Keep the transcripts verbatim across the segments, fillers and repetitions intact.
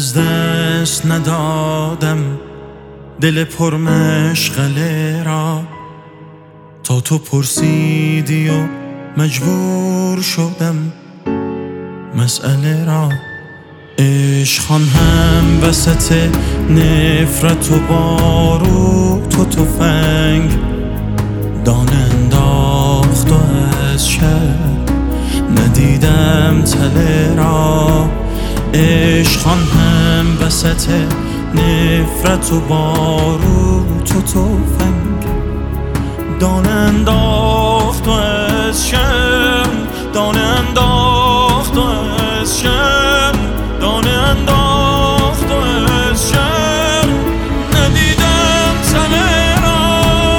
از دست ندادم دل پرمشغله را، تا تو پرسیدی و مجبور شدم مسئله را. عشقان هم وسط نفرت و باروت و تفنگ دانه انداخت و از شب ندیدم تله را. عشقان هم وسط نفرت و باروت و تفنگ دانه انداخت و از شب دانه انداخت و از شب دانه انداخت و از شب ندیدم تله را.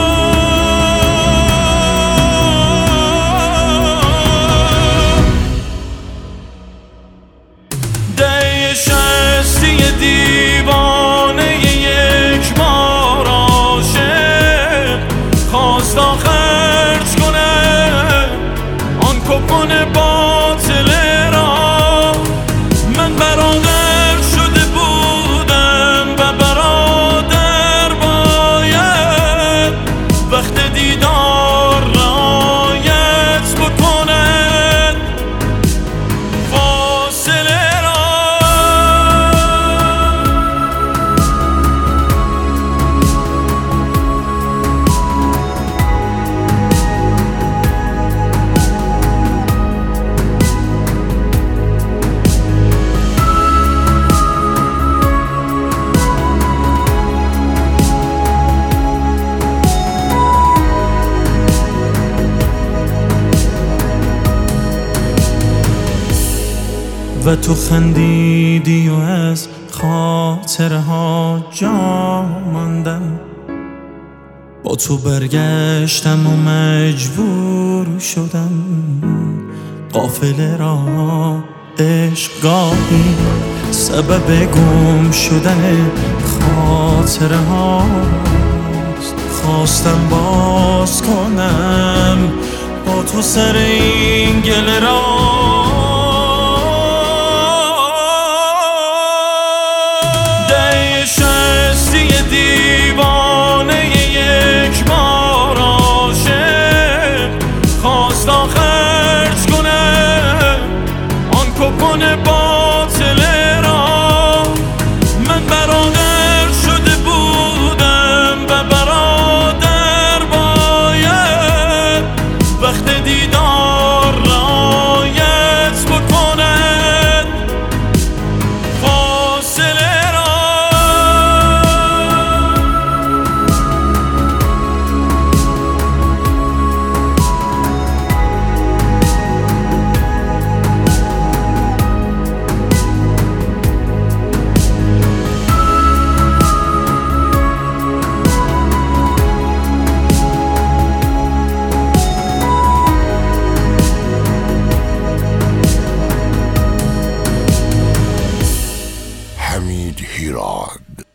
دی شستی دیوانه یک بار عاشق خواست خرج کنه آن کپون باطله را. من برادر شده بودم و برادر باید وقت دیدار رعایت بکند فاصله را. و تو خندیدی و از خاطره ها جا ماندم، با تو برگشتم و مجبور شدم قافله را. عشق گاهی سبب گم شدن خاطره هاست، خواستم باز کنم با تو سر این گله را. دیوانه یک بار عاشق خواست خرج کنه آن کپون باطله را. من برادر شده بودم و برادر باید وقت دیدار رعایت بکند فاصله را. حمید هیراد.